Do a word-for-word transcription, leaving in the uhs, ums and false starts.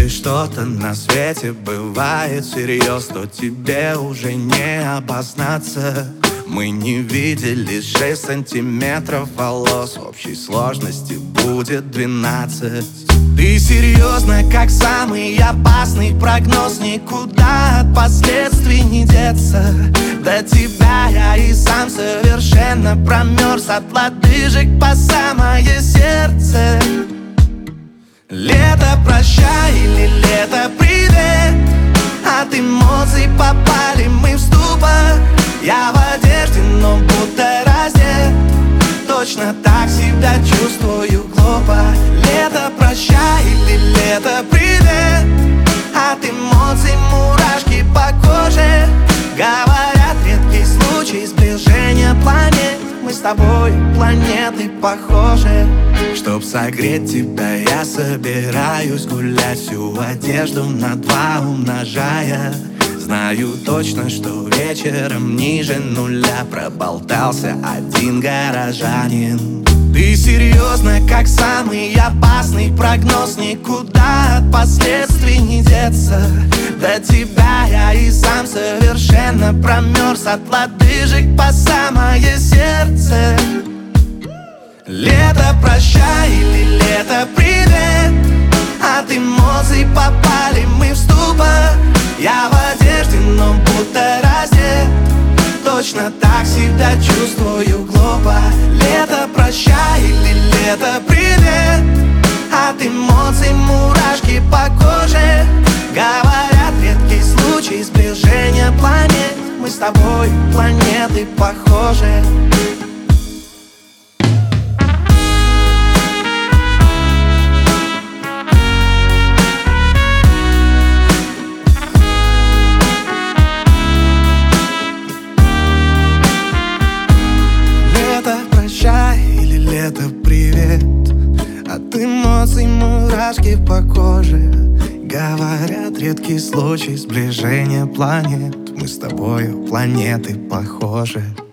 что-то на свете бывает всерьез, то тебе уже не обознаться. Мы не видели шесть сантиметров волос, в общей сложности будет двенадцать. Ты серьезно, как самый опасный прогноз, никуда от последствий не деться. До тебя я и сам совершенно промерз, от лодыжек по самое сердце. Лето, прощай, или лето, привет. От эмоций попали мы в ступор. Я в одежде, но будто раздет. Точно так себя чувствую глупо. Лето, прощай, или лето, привет. От эмоций мурашки по коже. Говорят, редкий случай сближения планет. Мы с тобой планеты похожи. Чтоб согреть тебя, я собираюсь гулять, всю одежду на два умножая. Знаю точно, что вечером ниже нуля проболтался один горожанин. Ты серьезно, как самый опасный прогноз, никуда от последствий не деться. До тебя я и сам совершенно промерз, от лодыжек по самое сердце. Лето, прощай, или лето, привет. От эмоций попали мы в ступор. Я в одежде, но будто раздет. Точно так себя чувствую глупо. Лето, прощай, или лето, привет. От эмоций мурашки по коже. Говорят, редкий случай сближения планет. Мы с тобой планеты похожи. Лето, привет. От эмоций мурашки по коже. Говорят, редкий случай сближения планет. Мы с тобою планеты похожи.